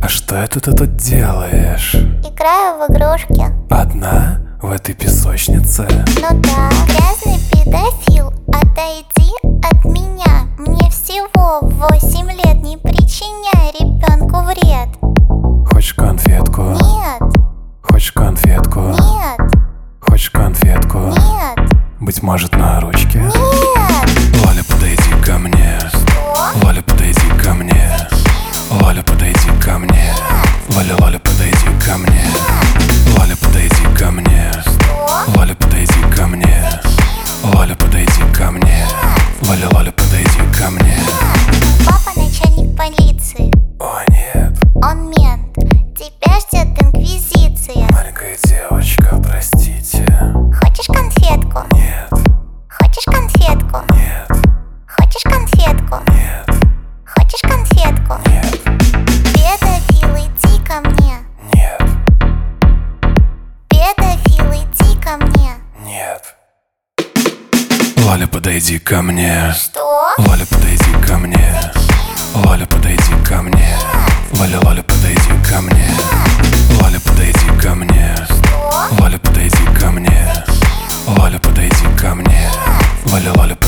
А что это ты тут делаешь? Играю в игрушки. Одна? В этой песочнице? Ну да. Грязный педофил, отойди от меня. Мне всего 8 лет, не причиняй ребенку вред. Хочешь конфетку? Нет, Хочешь конфетку? нет, Хочешь конфетку? нет, Быть может, на ручке? нет. Лоля, подойди ко мне. Что? Лоля, подойди ко мне. Лоля, подойди ко мне. Лоля, Лоля, подойди ко мне. Лоля, подойди ко мне. Что? Лоля, подойди ко мне. Лоля, подойди ко мне. Лоля, Лоля, подойди ко мне. Папа начальник полиции. О нет, Он мент. Тебя ждет инквизиция. маленькая девочка, простите. Хочешь конфетку? Нет, Хочешь конфетку? нет, Хочешь конфетку? нет, Хочешь конфетку? нет, Педофил, иди ко мне. нет, Педофил, иди ко мне. нет. Лоля, подойди ко мне. Что? Лоля, подойди ко мне. Лоля, подойди ко мне. Лоля, Лоля, подойди ко мне. Лоля, подойди ко мне. Что? Лоля, подойди ко мне. Лоля, подойди ко мне. Лоля, Лоля,